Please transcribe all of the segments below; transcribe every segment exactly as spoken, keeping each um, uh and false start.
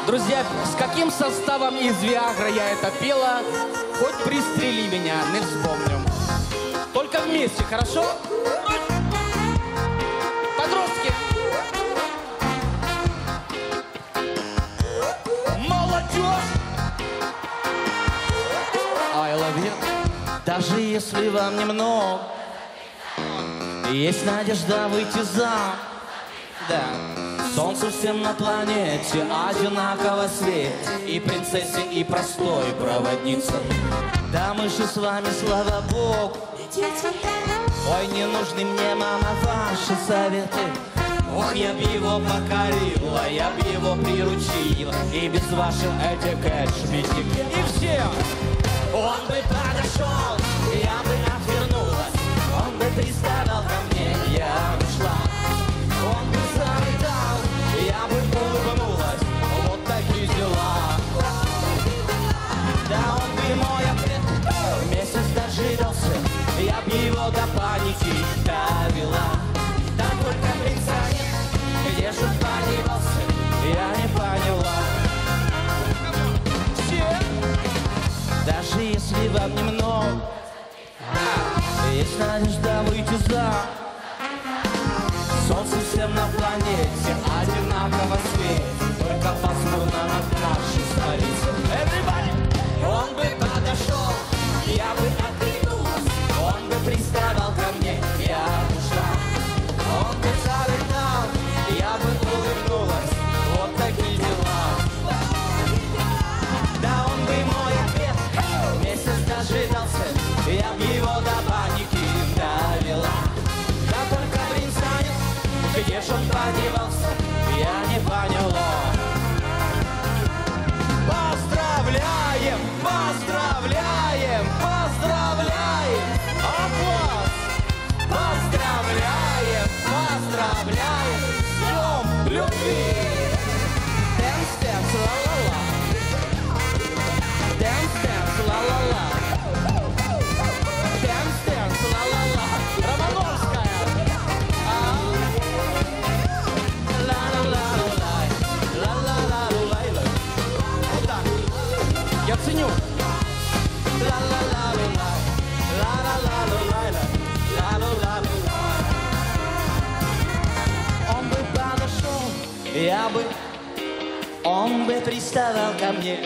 Друзья, с каким составом из Виагры я это пела, хоть пристрели меня, не вспомню. Только вместе, хорошо? Подростки! Молодежь! I love you. Даже если вам немного, есть надежда выйти замуж. Да. Солнце всем на планете одинаково светит, и принцессе, и простой проводнице. Да мы же с вами, слава Богу. Ой, не нужны мне, мама, ваши советы. Ох, я б его покорила, я б его приручила, и без ваших этикет шмитики. И все! Он бы подошел, я бы отвернулась, он бы приставал ко мне, я бы шла. Он бы зарыдал, я бы улыбнулась, вот такие дела. Да он бы мой ответ, месяц дожидался, я б его до паники довела. Да только принца нет, где же он подевался, я не поняла. Все, даже если вам немного, есть надежда выйти за. Солнце всем на планете одинаково светит, только пасмурно над нашей столицей. Everybody! Он бы подошел, я бы оглянулась, он бы приставал ко мне, я бы шла. Он бы зарыдал, я бы улыбнулась, вот такие дела. Да он бы мой ответ, месяц дожидался, я б его до паники довела. Да только принц занят, где ж он подевался, я не поняла. Поздравляем, поздравляем, поздравляем, аплодис! Поздравляем, поздравляем, с днем любви! Dance, dance, ла-ла-ла. Dance, dance, ла-ла-ла. Dance, dance, ла-ла-ла. Романовская. Я ценю. Он бы подошел, я бы, он бы приставал ко мне,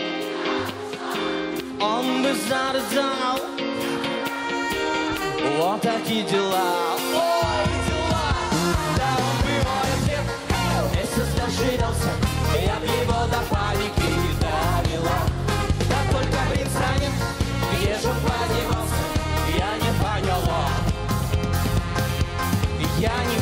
он бы зарыдал, вот такие дела. Ой, дела. Да он бы мой ответ, месяц дожидался, я б его до паники довела. Да только принц занят, где же он подевался, я не поняла. Я не